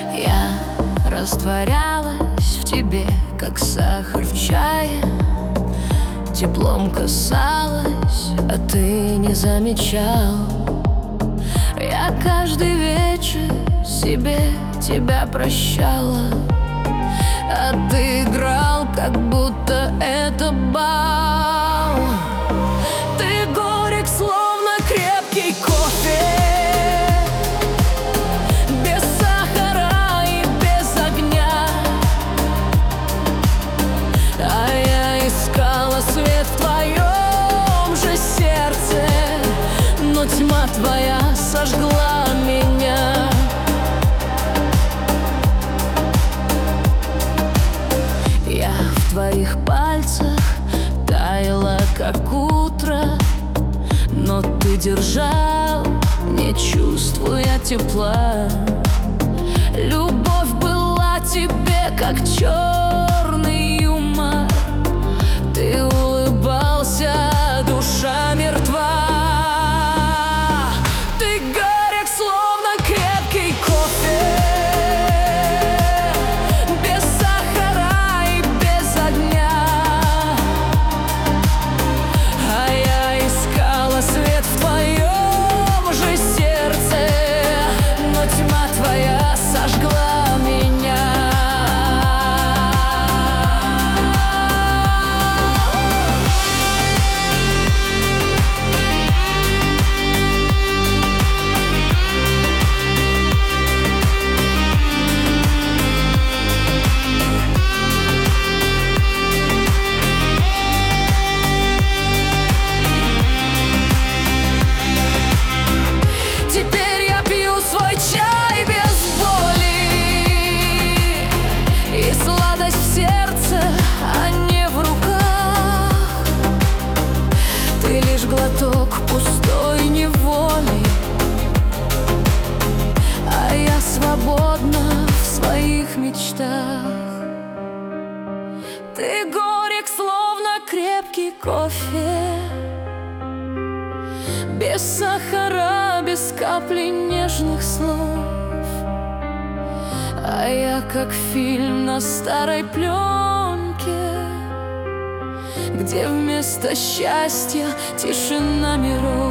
Я растворялась в тебе, как сахар в чае. Теплом касалась, а ты не замечал. Я каждый вечер себе тебя прощала, а ты играл, как будто это бал. Ты горек, словно крепкий кофе, без сахара и без огня. А я искала свет в твоем же сердце, но тьма твоя сожгла меня. Я в твоих пальцах таяла, как утро, но ты держал, не чувствуя тепла. Любовь была тебе, как черный юмор. Ты улыбался, душа мертва. Ты горек, словно крепкий кофе, без сахара и без огня. А я искала свет в твоем же сердце, но тьма твоя сожгла меня. Теперь я пью свой чай без боли, и сладость в сердце, а не в руках. Ты лишь глоток пустой неволи, а я свободна в своих мечтах. Ты горек, словно крепкий кофе, без сахара, без капли нежных слов. А я как фильм на старой пленке, где вместо счастья тишина миров.